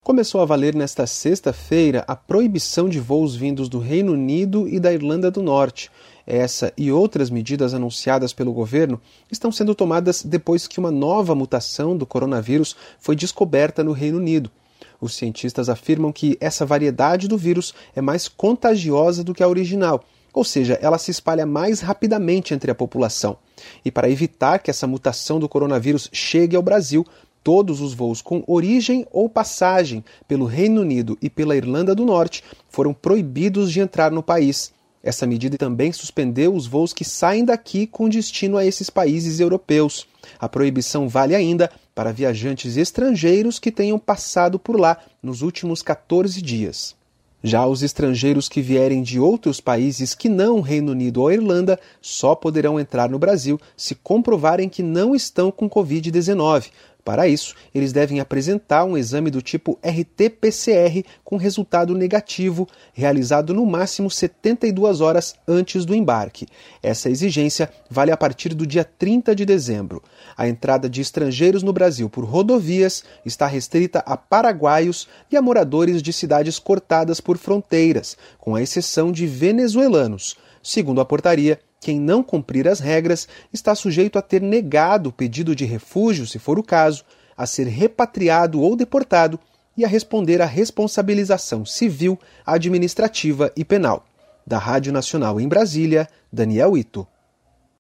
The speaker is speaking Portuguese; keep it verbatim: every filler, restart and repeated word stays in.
Começou a valer nesta sexta-feira a proibição de voos vindos do Reino Unido e da Irlanda do Norte. Essa e outras medidas anunciadas pelo governo estão sendo tomadas depois que uma nova mutação do coronavírus foi descoberta no Reino Unido. Os cientistas afirmam que essa variedade do vírus é mais contagiosa do que a original, ou seja, ela se espalha mais rapidamente entre a população. E para evitar que essa mutação do coronavírus chegue ao Brasil, todos os voos com origem ou passagem pelo Reino Unido e pela Irlanda do Norte foram proibidos de entrar no país. Essa medida também suspendeu os voos que saem daqui com destino a esses países europeus. A proibição vale ainda para viajantes estrangeiros que tenham passado por lá nos últimos quatorze dias. Já os estrangeiros que vierem de outros países que não o Reino Unido ou a Irlanda só poderão entrar no Brasil se comprovarem que não estão com covid dezenove. Para isso, eles devem apresentar um exame do tipo R T P C R com resultado negativo, realizado no máximo setenta e duas horas antes do embarque. Essa exigência vale a partir do dia trinta de dezembro. A entrada de estrangeiros no Brasil por rodovias está restrita a paraguaios e a moradores de cidades cortadas por fronteiras, com a exceção de venezuelanos. Segundo a portaria, quem não cumprir as regras está sujeito a ter negado o pedido de refúgio, se for o caso, a ser repatriado ou deportado e a responder à responsabilização civil, administrativa e penal. Da Rádio Nacional em Brasília, Daniel Ito.